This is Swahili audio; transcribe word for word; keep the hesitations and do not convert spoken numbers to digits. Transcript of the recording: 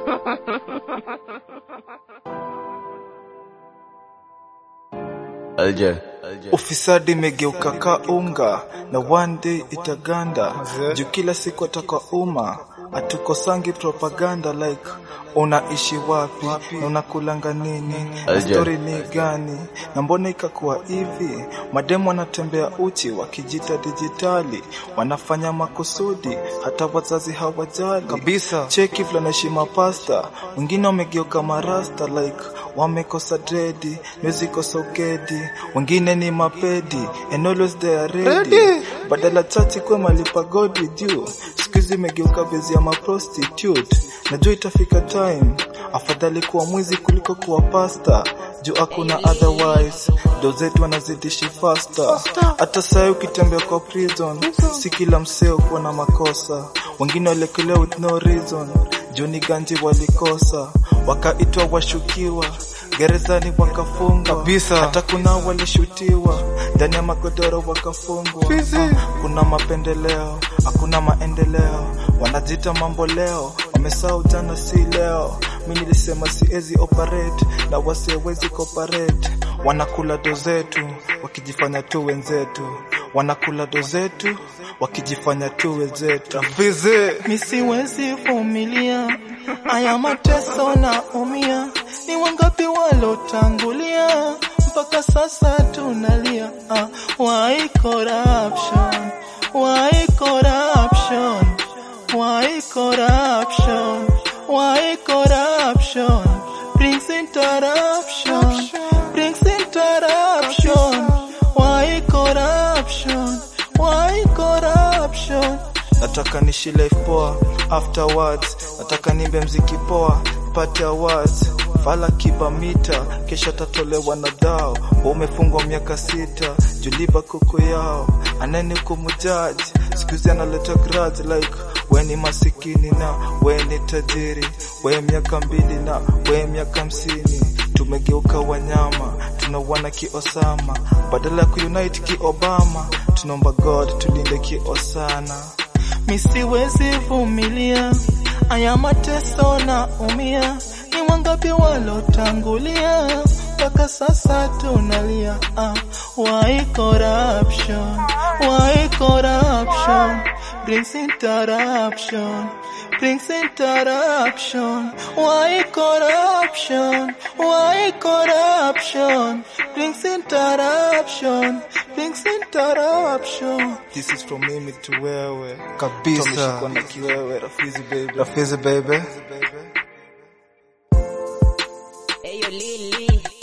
Alje Ufisadi imegeuka ka unga na one day itaganda. Juu kila siku ataka umma, atukosangi propaganda like unaishi wapi na unakulanga nini, story ni gani na mbona ikakuwa hivi. Mademu wanatembea uchi wakijita digitali, wanafanya makusudi hata wazazi hawajali kabisa. Cheki vile nashima pasta, wengine wamegeuka marasta like wamekosa dreadi, music sogedi, wengine ni mapedi and always they are ready. Badala chati kwa malipa God with you, sikizi megeuka bezi ya maprostitute. Najua itafika time afadhali kuwa mwizi kuliko kuwa pasta, juu hakuna otherwise, dozetu wanazidishi faster. Hata saa ukitembea kwa prison, si kila mseo kuwa na makosa. Wengine walekelewa with no reason, juu ni ganji walikosa, wakaitwa washukiwa, gerezani wakafunga kabisa. Hata kuna walishutiwa ndani ya magodoro wakafungwa. Kuna mapendeleo, hakuna maendeleo, wanajita mambo leo, wamesahau jana si leo. Mimi nilisema siezi operate na wasiwezi cooperate. Wanakula dozetu wakijifanya tu wenzetu, wanakula dozetu wakijifanya tu wenzetu. Fizi mimi siwezi vumilia haya mateso na umia. Ni wangapi walotangulia mpaka sasa tunalia. uh, Why corruption? Why corruption? Why corruption? Why corruption? Brings interruption, brings interruption. Why corruption? Why corruption? nataka nishi life poa afterwards, nataka nimbe mziki poa pate awards. Fala kiba mita, kesha tatolewa na dao. Umefungwa miaka sita, juliba kuku yao. Anani kumujaji, sikuzi analeta grudge like we ni masikini na we ni tajiri. We miaka mbili na we miaka hamsini. Tumegeuka wanyama, tunawana ki Osama, badala ya kuunite ki Obama. Tunomba God tulinde ki Osana. Mimi siwezi vumilia haya mateso na umia. Ni wangapi walotangulia mpaka sasa tunalia. uh, Why corruption? Why corruption? Brings interruption, brings interruption. Why corruption? Why corruption? Brings interruption, brings interruption. This is from mimi to wewe kabisa. Kwa na kiwewe Rafizi baby, Rafizi baby. Hey yo Lily